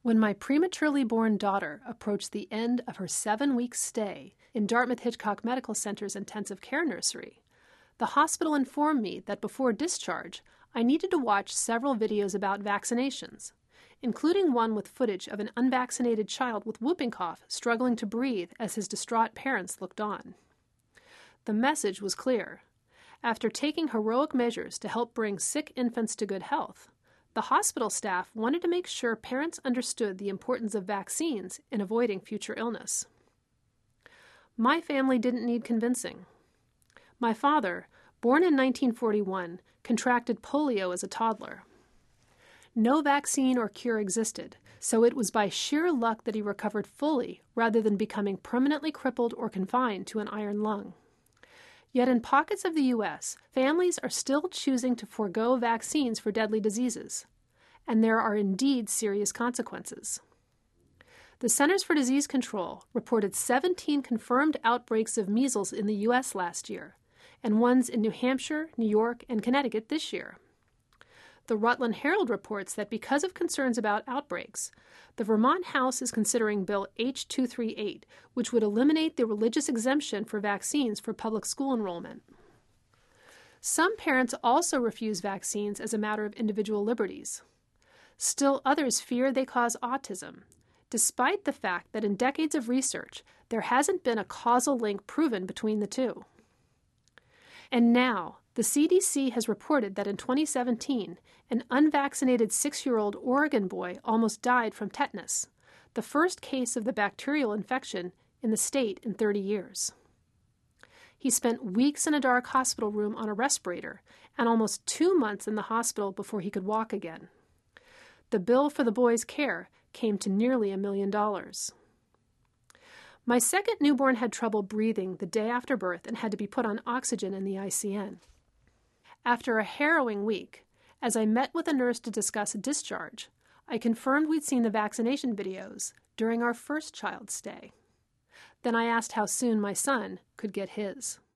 When my prematurely born daughter approached the end of her 7-week stay in Dartmouth-Hitchcock Medical Center's intensive care nursery, the hospital informed me that before discharge, I needed to watch several videos about vaccinations, including one with footage of an unvaccinated child with whooping cough struggling to breathe as his distraught parents looked on. The message was clear. After taking heroic measures to help bring sick infants to good health, the hospital staff wanted to make sure parents understood the importance of vaccines in avoiding future illness. My family didn't need convincing. My father, born in 1941, contracted polio as a toddler. No vaccine or cure existed, so it was by sheer luck that he recovered fully rather than becoming permanently crippled or confined to an iron lung. Yet in pockets of the U.S., families are still choosing to forego vaccines for deadly diseases, and there are indeed serious consequences. The Centers for Disease Control reported 17 confirmed outbreaks of measles in the U.S. last year, and ones in New Hampshire, New York, and Connecticut this year. The Rutland Herald reports that because of concerns about outbreaks, the Vermont House is considering Bill H-238, which would eliminate the religious exemption for vaccines for public school enrollment. Some parents also refuse vaccines as a matter of individual liberties. Still others fear they cause autism, despite the fact that in decades of research, there hasn't been a causal link proven between the two. And now, the CDC has reported that in 2017, an unvaccinated 6-year-old Oregon boy almost died from tetanus, the first case of the bacterial infection in the state in 30 years. He spent weeks in a dark hospital room on a respirator and almost 2 months in the hospital before he could walk again. The bill for the boy's care came to nearly $1 million. My second newborn had trouble breathing the day after birth and had to be put on oxygen in the ICN. After a harrowing week, as I met with a nurse to discuss a discharge, I confirmed we'd seen the vaccination videos during our first child's stay. Then I asked how soon my son could get his.